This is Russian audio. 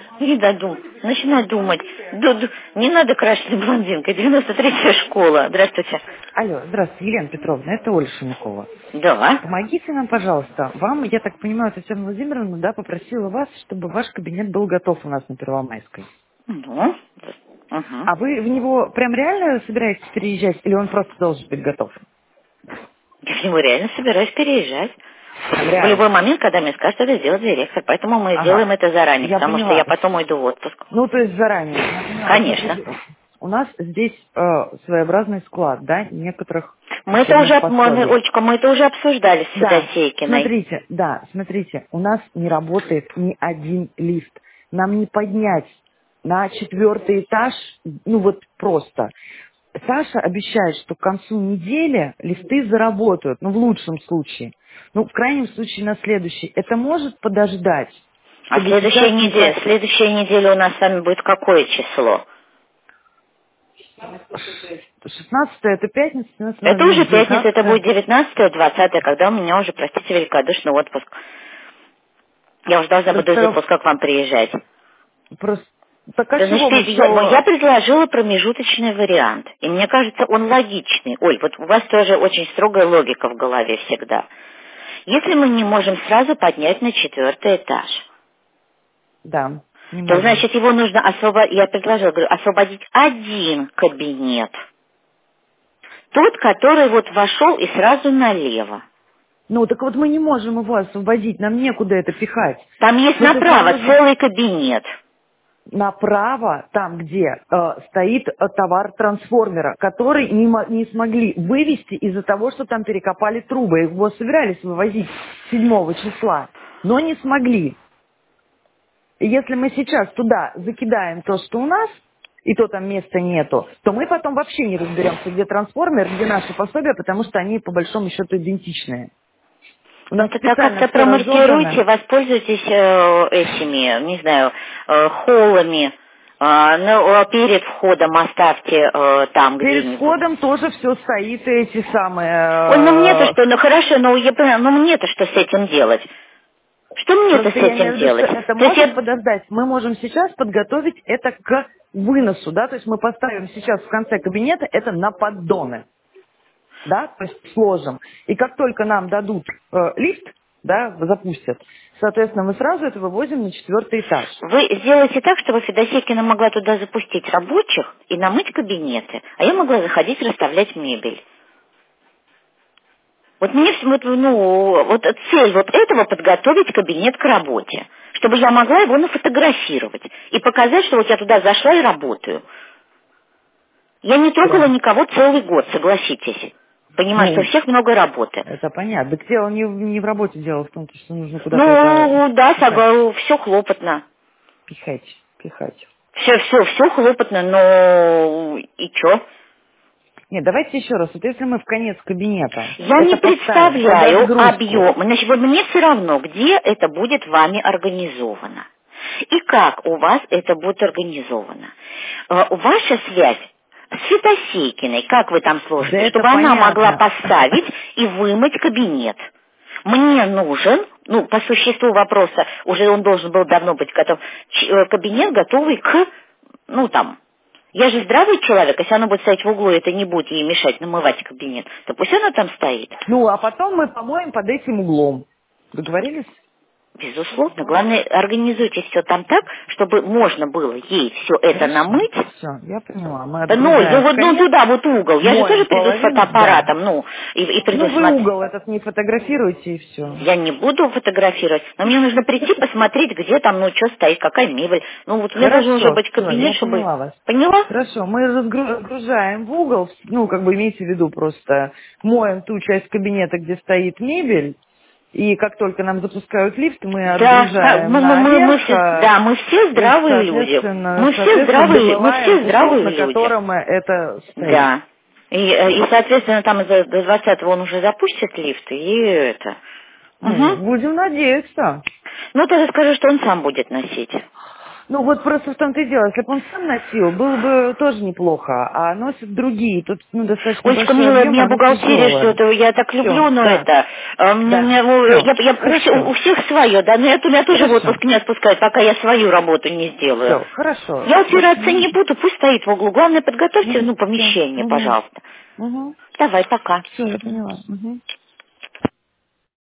И начинаю думать. Не надо крашеной блондинкой. 93-я школа. Здравствуйте. Алло, здравствуйте, Елена Петровна, это Оля Шумякова. Да. Помогите нам, пожалуйста. Вам, я так понимаю, Татьяна Владимировна, да, попросила вас, чтобы ваш кабинет был готов у нас на Первомайской. Ну, угу. А вы в него прям реально собираетесь переезжать, или он просто должен быть готов? Я в него реально собираюсь переезжать. Прям В любой реально? момент, когда мне скажут, это сделать директор. Поэтому мы Ага, сделаем это заранее, я потому что я поняла. потом уйду в отпуск. Ну, то есть заранее. Я поняла. Конечно. Смотрите, у нас здесь своеобразный склад, да, некоторых Мы это уже, учебных пособий. Олечка, мы это уже обсуждали с Да, Федосейкиной. смотрите, у нас не работает ни один лифт. Нам не поднять на 4-й этаж, ну вот просто. Саша обещает, что к концу недели лифты заработают, ну в лучшем случае. Ну, в крайнем случае на следующий. Это может подождать, А чтобы сейчас не... следующая неделя у нас с вами будет какое число? 16 это пятница, у нас Это уже пятница, это 19. будет 19-е, 20-е, когда у меня уже, простите, великодушный отпуск. Я уже должна буду из отпуска к вам приезжать. Просто... Так а Да, чего мы значит, все... я предложила промежуточный вариант. И мне кажется, он логичный. Оль, вот у вас тоже очень строгая логика в голове всегда. Если мы не можем сразу поднять на 4-й этаж, Да, не то, можем. значит, его нужно я предложила, говорю, освободить один кабинет. Тот, который вот вошел и сразу налево. Ну, так вот мы не можем его освободить, нам некуда это пихать. Там есть Ну, то есть нам направо нужно целый кабинет. направо, там, где стоит товар трансформера, который не смогли вывести из-за того, что там перекопали трубы. Его собирались вывозить 7 числа, но не смогли. И если мы сейчас туда закидаем то, что у нас, и то там места нету, то мы потом вообще не разберемся, где трансформер, где наши пособия, потому что они по большому счету идентичные. У Ну, нас тогда специально как-то все разобрано. промаркируйте, воспользуйтесь этими, не знаю, холлами. Перед входом оставьте там Перед где-нибудь. входом тоже все стоит, эти Ой, ну мне-то самые... что, ну хорошо, ну я понимаю, ну мне-то что с этим делать? Что мне-то с Просто я этим имею в виду, что делать? это То есть может подождать. Мы можем сейчас подготовить это к выносу, да, то есть мы поставим сейчас в конце кабинета это на поддоны, да, то есть сложим. И как только нам дадут лифт, да, запустят, соответственно, мы сразу это вывозим на 4-й этаж. вы сделаете так, чтобы Федосейкина могла туда запустить рабочих и намыть кабинеты, а я могла заходить расставлять мебель. Вот мне вот цель вот этого подготовить кабинет к работе, чтобы я могла его нафотографировать и показать, что вот я туда зашла и работаю. Я не трогала Прям. никого целый год, согласитесь. Понимаю, что у Ну, всех много работы. это понятно. Так дело не в работе, дело в том, что нужно куда-то это Ну, да, пихать. все хлопотно. Пихать. Все хлопотно, но и чё? Нет, давайте еще раз. Вот если мы в конец кабинета Я не это поставим под представляю разгрузку, объем. Значит, вот мне все равно, где это будет вами организовано. И как у вас это будет организовано. Ваша связь с Федосейкиной, как вы там да сложите, это чтобы она могла понятно. поставить и вымыть кабинет. Мне нужен, по существу вопроса, уже он должен был давно быть готов, кабинет, готовый к, я же здравый человек, если она будет стоять в углу, это не будет ей мешать намывать кабинет, то пусть она там стоит. Ну, а потом мы помоем под этим углом. Договорились? Безусловно. Главное, организуйте все там так, чтобы можно было ей все это Хорошо. намыть. Все, я поняла. Мы Да, ну отгружаем в вот конец, туда вот угол. Я же тоже моем приду с половину, да. фотоаппаратом, и приду Ну, вы смотреть. угол этот не фотографируете и все. Я не буду фотографировать, но мне нужно прийти посмотреть, где там, что стоит, какая мебель. Вот у меня должен уже Хорошо, быть все, я кабинет, чтобы... поняла вас. Поняла? Хорошо, мы разгружаем в угол, имейте в виду просто, моем ту часть кабинета, где стоит мебель, и как только нам запускают лифт, мы Да, отгружаем наверх, мы все и, здравые люди. Мы все домываем здравые угол, на люди. котором это стоит. Да. И, соответственно, там до 20-го он уже запустит лифт, и это... Ну, Угу. будем надеяться. Ну, тогда скажи, что он сам будет носить. Ну вот просто в том-то и дело, если бы он сам носил, было бы тоже неплохо, а носят другие, тут достаточно Олечка, большой милая, объем, меня оно бухгалтерия тяжелое. ждет, я так Все, люблю, но да, это, да, все, у хорошо, всех свое, да, но меня тоже в хорошо, отпуск не отпускают, пока я свою работу не сделаю. все, хорошо. Я утираться не буду, пусть стоит в углу. Главное, подготовьте, Все, помещение, угу, пожалуйста. угу. Давай, пока. Все, я поняла. Мгм.